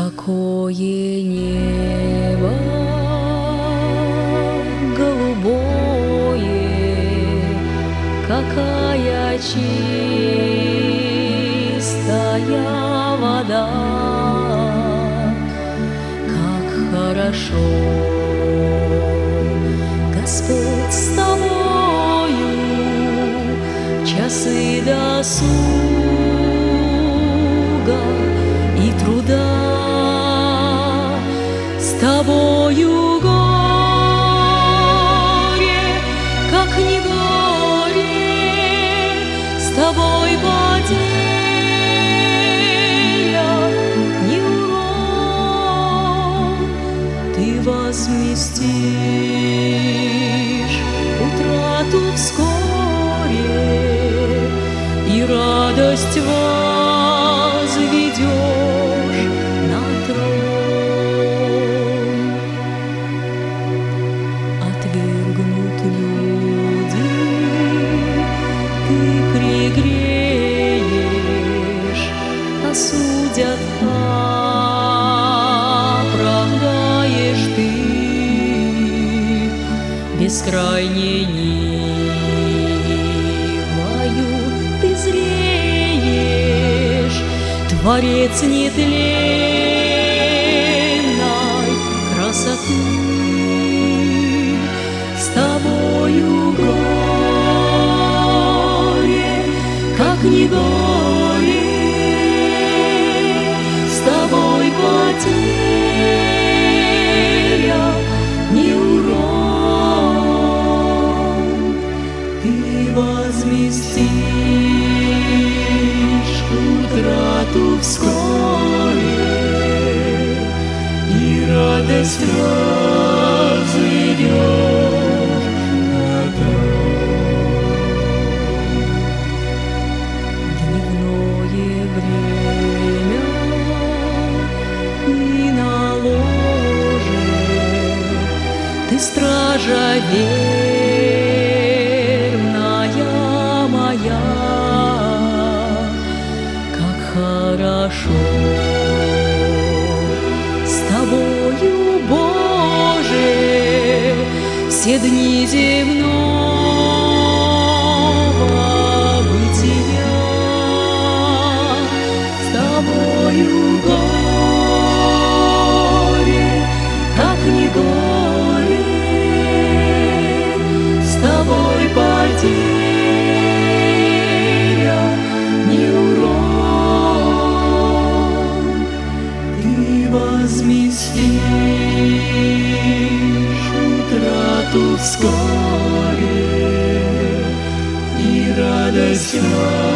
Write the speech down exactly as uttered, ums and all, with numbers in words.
Какое небо голубое, какая чистая вода, как хорошо, Господь, с тобою часы досуга и труда. С тобою горе, как не горе, с тобой потеря, не урон. Ты возместишь утрату вскоре и радость возведешь на трон. Отвергнут люди, ты пригреешь, осудят, оправдаешь ты. Бескрайней нивою ты зреешь, Творец нетленной красоты. С тобою горе, как не горе, с тобой потеря, не урон. Ты возместишь утрату вскоре и радость разведешь на трон. Дневное время и на ложе ты, стража верная моя, как хорошо с тобою, Боже, все дни земного бытия. С тобою горе, как не горе, с тобой потеря, не урон. Ты возместишь утрату вскоре и радость